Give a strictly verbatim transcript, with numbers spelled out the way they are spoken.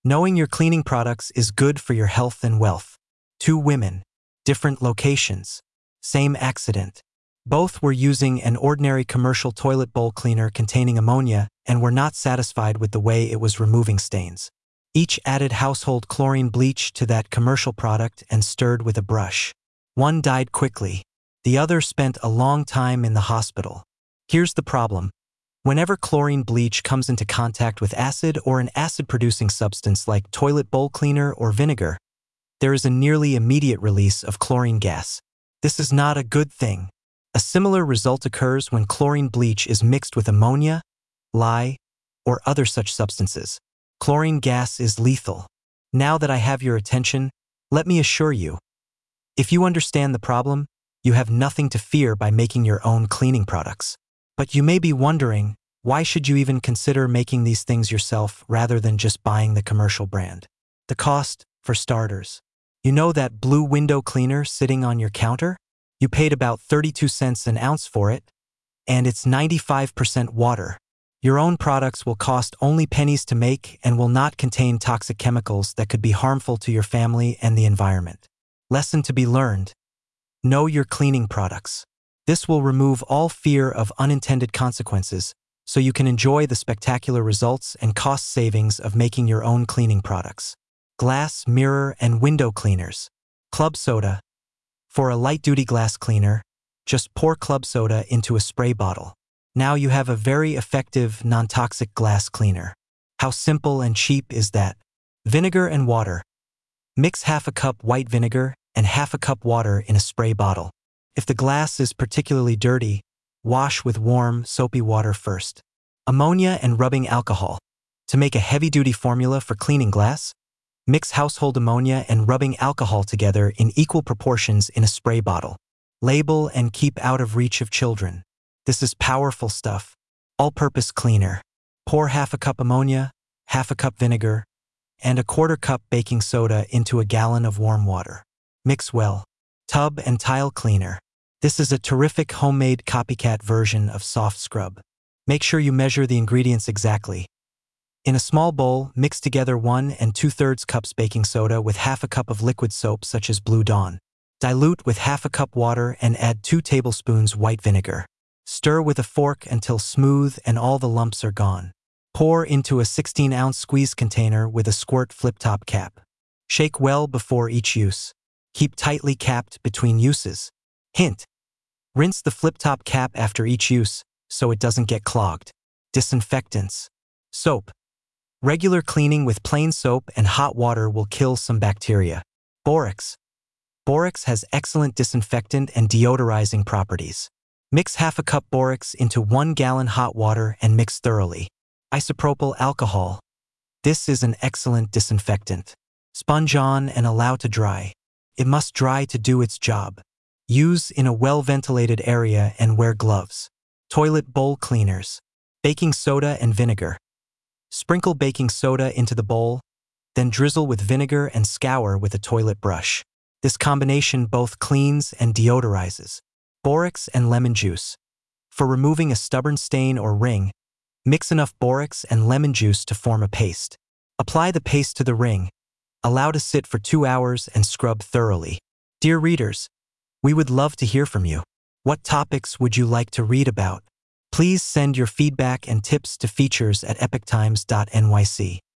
Knowing your cleaning products is good for your health and wealth. Two women, different locations, same accident. Both were using an ordinary commercial toilet bowl cleaner containing ammonia and were not satisfied with the way it was removing stains. Each added household chlorine bleach to that commercial product and stirred with a brush. One died quickly. The other spent a long time in the hospital. Here's the problem. Whenever chlorine bleach comes into contact with acid or an acid-producing substance like toilet bowl cleaner or vinegar, there is a nearly immediate release of chlorine gas. This is not a good thing. A similar result occurs when chlorine bleach is mixed with ammonia, lye, or other such substances. Chlorine gas is lethal. Now that I have your attention, let me assure you, if you understand the problem, you have nothing to fear by making your own cleaning products. But you may be wondering, why should you even consider making these things yourself rather than just buying the commercial brand? The cost, for starters. You know that blue window cleaner sitting on your counter? You paid about thirty-two cents an ounce for it, and it's ninety-five percent water. Your own products will cost only pennies to make and will not contain toxic chemicals that could be harmful to your family and the environment. Lesson to be learned. Know your cleaning products. This will remove all fear of unintended consequences, so you can enjoy the spectacular results and cost savings of making your own cleaning products. Glass, mirror, and window cleaners. Club soda. For a light-duty glass cleaner, just pour club soda into a spray bottle. Now you have a very effective, non-toxic glass cleaner. How simple and cheap is that? Vinegar and water. Mix half a cup white vinegar and half a cup water in a spray bottle. If the glass is particularly dirty, wash with warm, soapy water first. Ammonia and rubbing alcohol. To make a heavy-duty formula for cleaning glass, mix household ammonia and rubbing alcohol together in equal proportions in a spray bottle. Label and keep out of reach of children. This is powerful stuff. All-purpose cleaner. Pour half a cup ammonia, half a cup vinegar, and a quarter cup baking soda into a gallon of warm water. Mix well. Tub and tile cleaner. This is a terrific homemade copycat version of soft scrub. Make sure you measure the ingredients exactly. In a small bowl, mix together one and two-thirds cups baking soda with half a cup of liquid soap such as Blue Dawn. Dilute with half a cup water and add two tablespoons white vinegar. Stir with a fork until smooth and all the lumps are gone. Pour into a sixteen ounce squeeze container with a squirt flip-top cap. Shake well before each use. Keep tightly capped between uses. Hint: rinse the flip-top cap after each use so it doesn't get clogged. Disinfectants. Soap. Regular cleaning with plain soap and hot water will kill some bacteria. Borax. Borax has excellent disinfectant and deodorizing properties. Mix half a cup borax into one gallon hot water and mix thoroughly. Isopropyl alcohol. This is an excellent disinfectant. Sponge on and allow to dry. It must dry to do its job. Use in a well-ventilated area and wear gloves. Toilet bowl cleaners. Baking soda and vinegar. Sprinkle baking soda into the bowl, then drizzle with vinegar and scour with a toilet brush. This combination both cleans and deodorizes. Borax and lemon juice. For removing a stubborn stain or ring, mix enough borax and lemon juice to form a paste. Apply the paste to the ring. Allow to sit for two hours and scrub thoroughly. Dear readers, we would love to hear from you. What topics would you like to read about? Please send your feedback and tips to features at epoch times dot N Y C.